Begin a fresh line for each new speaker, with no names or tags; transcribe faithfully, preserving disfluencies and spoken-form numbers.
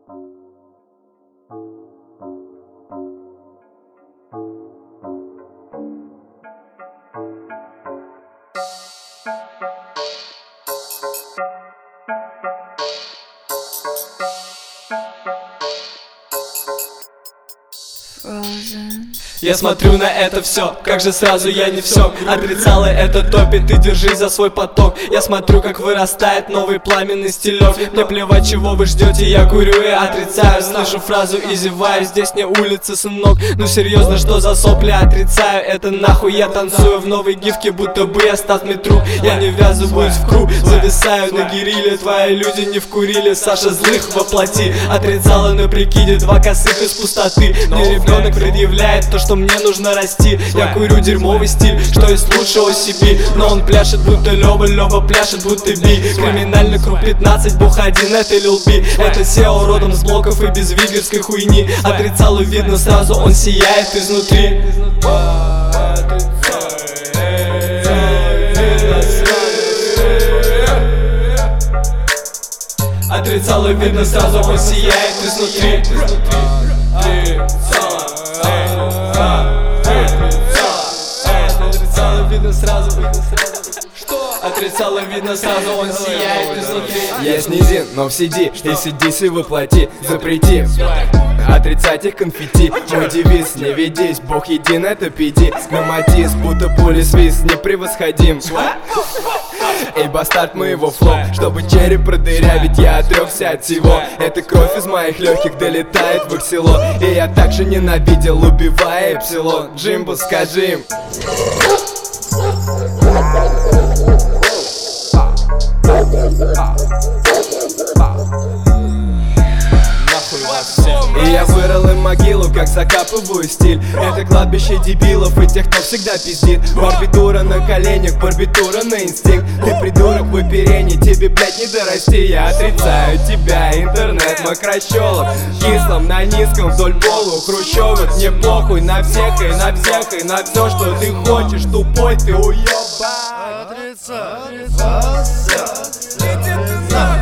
Я смотрю на это все, как же сразу я не все отрицала, это топит, ты держись за свой поток. Я смотрю, как вырастает новый пламенный стилек. Мне плевать, чего вы ждете, я курю и отрицаю. Слышу фразу и зеваю, здесь не улица, сынок. Ну серьезно, что за сопли, отрицаю это нахуй. Я танцую в новой гифке, будто бы я статный друг. Я не ввязываюсь в круг, зависаю на гириле. Твои люди не вкурили, Саша злых воплоти. Отрицала на прикиде два косых из пустоты. Мне ребенок предъявляет то, что мне нужно расти. Я курю дерьмовый стиль, что из лучшего себе. Но он пляшет, будто Лёва, Лёва пляшет, будто Би. Криминальный круг пятнадцать, бух один, это Лил Би. Это сео родом с блоков и без вигерской хуйни. Отрицалу видно сразу, он сияет изнутри. Отрицалу видно сразу, он сияет изнутри. Видно сразу, отрицало видно сразу, он сияет изнутри.
Я снизин, но в сиди, и сиди, воплоти, запрети отрицать их конфетти. Мой девиз, не ведись, Бог един, это пиди. На матис, будто пули свист, непревосходим. Эй, бастард моего флоу, чтобы череп продырявить, я отрекся от всего. Эта кровь из моих легких долетает в их село. И я также ненавидел, убивая эпсилон. Джимбо, скажи им. И я вырыл им могилу, как закапываю стиль. Это кладбище дебилов и тех, кто всегда пиздит. Барбитура на коленях, барбитура на инстинкт. Ты придурок в оперении, тебе, блядь, не дорасти. Я отрицаю тебя, интернет, мокрощелок. Кислом на низком вдоль полу хрущевок. Мне похуй на всех и на всех и на все, что ты хочешь, тупой ты уёбан.
Отрицаю, отрицаю,